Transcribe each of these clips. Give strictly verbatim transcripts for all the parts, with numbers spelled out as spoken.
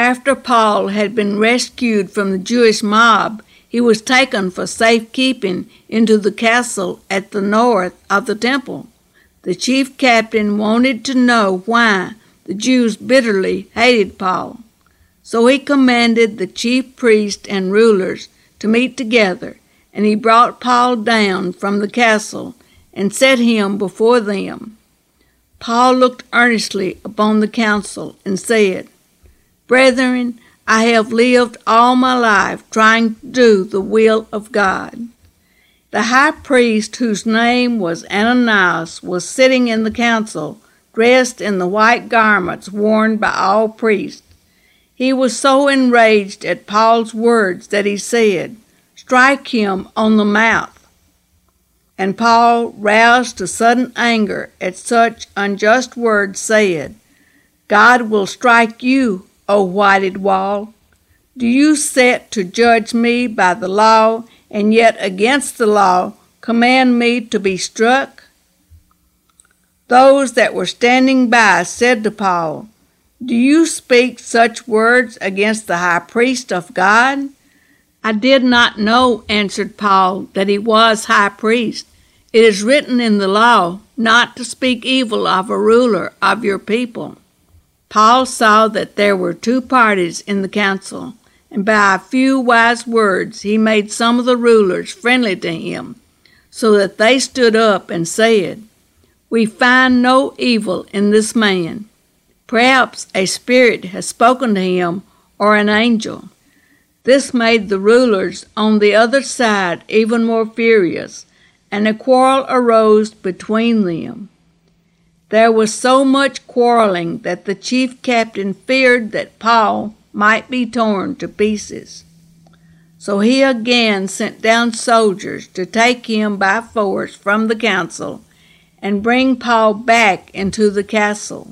after Paul had been rescued from the Jewish mob, he was taken for safekeeping into the castle at the north of the temple. The chief captain wanted to know why the Jews bitterly hated Paul. So he commanded the chief priests and rulers to meet together, and he brought Paul down from the castle and set him before them. Paul looked earnestly upon the council and said, "Brethren, I have lived all my life trying to do the will of God." The high priest, whose name was Ananias, was sitting in the council, dressed in the white garments worn by all priests. He was so enraged at Paul's words that he said, "Strike him on the mouth." And Paul, roused to sudden anger at such unjust words, said, "God will strike you, O whited wall. Do you set to judge me by the law, and yet against the law command me to be struck?" Those that were standing by said to Paul, "Do you speak such words against the high priest of God?" "I did not know," answered Paul, "that he was high priest. It is written in the law not to speak evil of a ruler of your people." Paul saw that there were two parties in the council, and by a few wise words he made some of the rulers friendly to him, so that they stood up and said, "We find no evil in this man. Perhaps a spirit has spoken to him, or an angel." This made the rulers on the other side even more furious, and a quarrel arose between them. There was so much quarreling that the chief captain feared that Paul might be torn to pieces. So he again sent down soldiers to take him by force from the council and bring Paul back into the castle.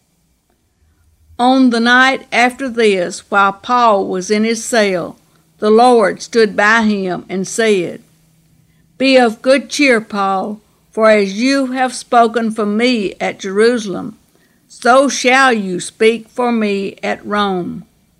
On the night after this, while Paul was in his cell, the Lord stood by him and said, "Be of good cheer, Paul, for as you have spoken for me at Jerusalem, so shall you speak for me at Rome."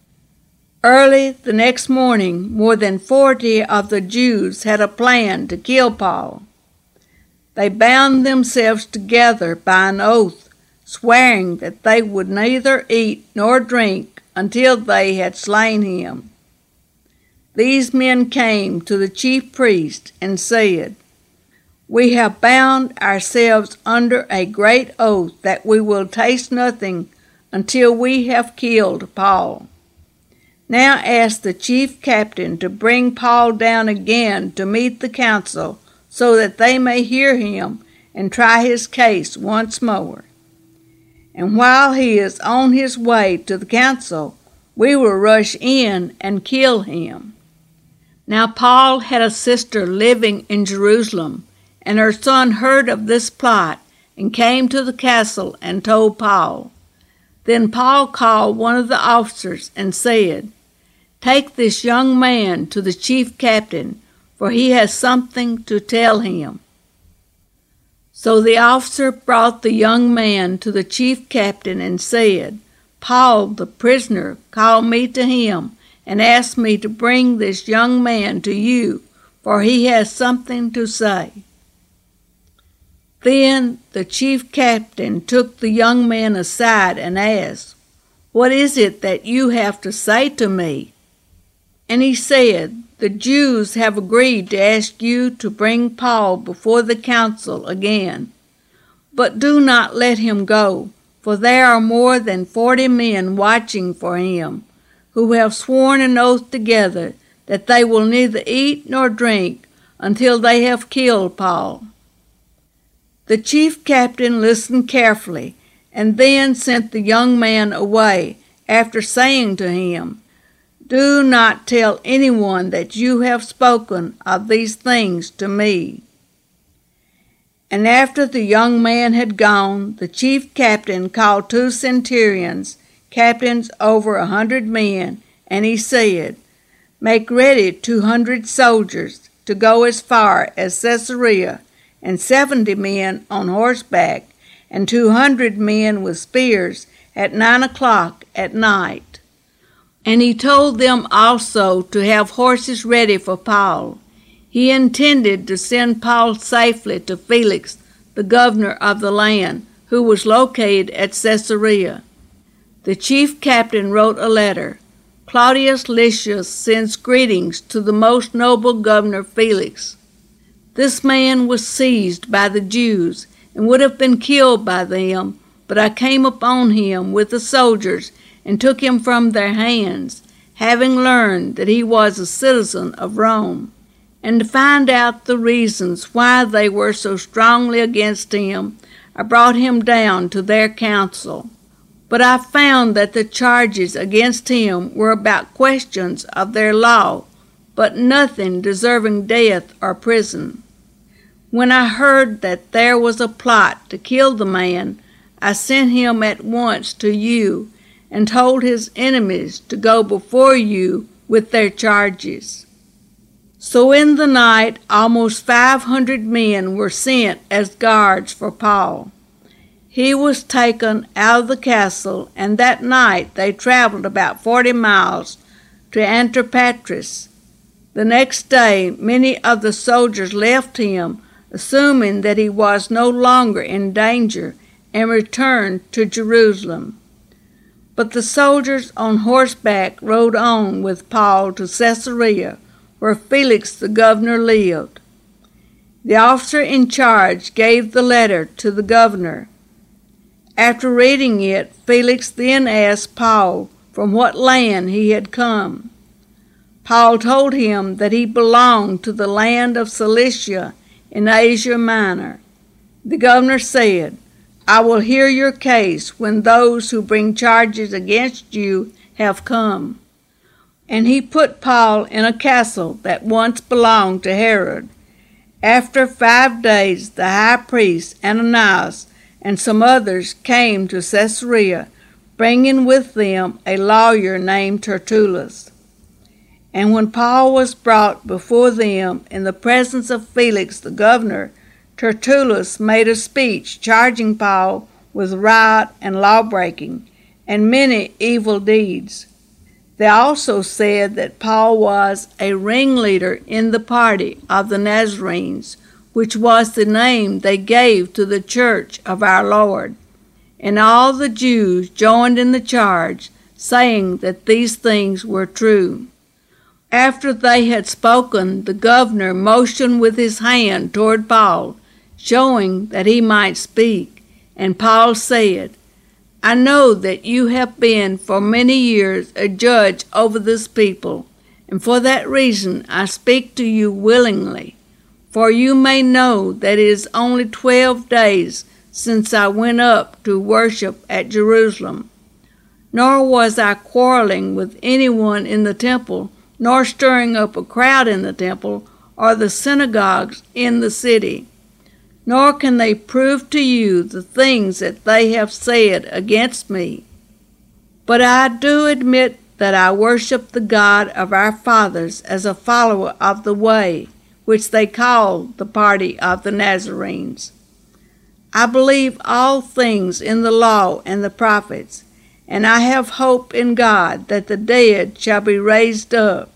Early the next morning, more than forty of the Jews had a plan to kill Paul. They bound themselves together by an oath, swearing that they would neither eat nor drink until they had slain him. These men came to the chief priest and said, "We have bound ourselves under a great oath that we will taste nothing until we have killed Paul. Now ask the chief captain to bring Paul down again to meet the council, so that they may hear him and try his case once more. And while he is on his way to the council, we will rush in and kill him." Now Paul had a sister living in Jerusalem, and her son heard of this plot and came to the castle and told Paul. Then Paul called one of the officers and said, "Take this young man to the chief captain, for he has something to tell him." So the officer brought the young man to the chief captain and said, "Paul, the prisoner, called me to him and asked me to bring this young man to you, for he has something to say." Then the chief captain took the young man aside and asked, "What is it that you have to say to me?" And he said, "The Jews have agreed to ask you to bring Paul before the council again. But do not let him go, for there are more than forty men watching for him, who have sworn an oath together that they will neither eat nor drink until they have killed Paul." The chief captain listened carefully, and then sent the young man away, after saying to him, "Do not tell anyone that you have spoken of these things to me." And after the young man had gone, the chief captain called two centurions, captains over a hundred men, and he said, "Make ready two hundred soldiers to go as far as Caesarea, and seventy men on horseback, and two hundred men with spears at nine o'clock at night. And he told them also to have horses ready for Paul. He intended to send Paul safely to Felix, the governor of the land, who was located at Caesarea. The chief captain wrote a letter. Claudius Lysias sends greetings to the most noble governor Felix. This man was seized by the Jews and would have been killed by them, but I came upon him with the soldiers and took him from their hands, having learned that he was a citizen of Rome, and to find out the reasons why they were so strongly against him, I brought him down to their council. But I found that the charges against him were about questions of their law, but nothing deserving death or prison. When I heard that there was a plot to kill the man, I sent him at once to you and told his enemies to go before you with their charges. So in the night almost five hundred men were sent as guards for Paul. He was taken out of the castle, and that night they traveled about forty miles to Antipatris. The next day many of the soldiers left him, assuming that he was no longer in danger, and returned to Jerusalem. But the soldiers on horseback rode on with Paul to Caesarea, where Felix the governor lived. The officer in charge gave the letter to the governor. After reading it, Felix then asked Paul from what land he had come. Paul told him that he belonged to the land of Cilicia in Asia Minor. The governor said, I will hear your case when those who bring charges against you have come. And he put Paul in a castle that once belonged to Herod. After five days the high priest Ananias and some others came to Caesarea, bringing with them a lawyer named Tertullus. And when Paul was brought before them in the presence of Felix the governor, Tertullus made a speech charging Paul with riot and lawbreaking and many evil deeds. They also said that Paul was a ringleader in the party of the Nazarenes, which was the name they gave to the church of our Lord. And all the Jews joined in the charge, saying that these things were true. After they had spoken, the governor motioned with his hand toward Paul, showing that he might speak. And Paul said, I know that you have been for many years a judge over this people, and for that reason I speak to you willingly. For you may know that it is only twelve days since I went up to worship at Jerusalem. Nor was I quarreling with anyone in the temple, nor stirring up a crowd in the temple or the synagogues in the city. Nor can they prove to you the things that they have said against me. But I do admit that I worship the God of our fathers as a follower of the way, which they call the party of the Nazarenes. I believe all things in the law and the prophets, and I have hope in God that the dead shall be raised up.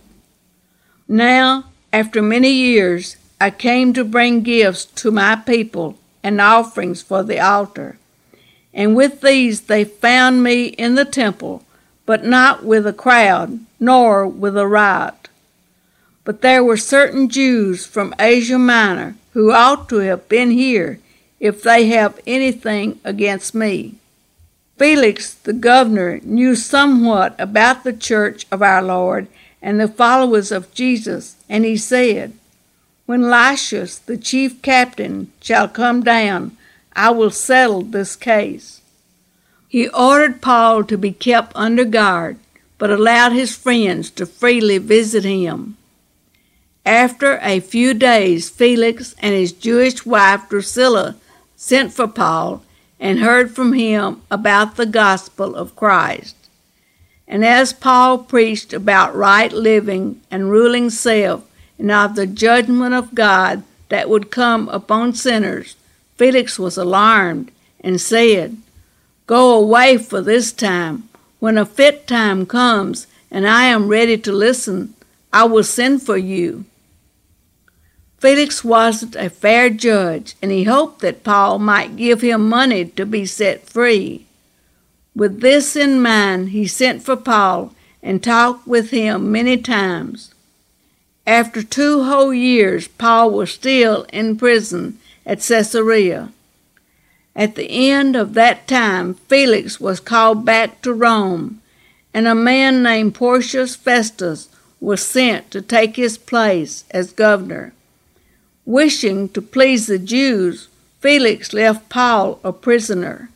Now, after many years, I came to bring gifts to my people and offerings for the altar. And with these they found me in the temple, but not with a crowd, nor with a riot. But there were certain Jews from Asia Minor who ought to have been here if they have anything against me. Felix the governor knew somewhat about the church of our Lord and the followers of Jesus, and he said, When Lysias, the chief captain, shall come down, I will settle this case. He ordered Paul to be kept under guard, but allowed his friends to freely visit him. After a few days, Felix and his Jewish wife Drusilla sent for Paul and heard from him about the gospel of Christ. And as Paul preached about right living and ruling self, and of the judgment of God that would come upon sinners, Felix was alarmed and said, Go away for this time. When a fit time comes, and I am ready to listen. I will send for you." Felix wasn't a fair judge, and he hoped that Paul might give him money to be set free. With this in mind, he sent for Paul and talked with him many times. After two whole years, Paul was still in prison at Caesarea. At the end of that time, Felix was called back to Rome, and a man named Porcius Festus was sent to take his place as governor. Wishing to please the Jews, Felix left Paul a prisoner.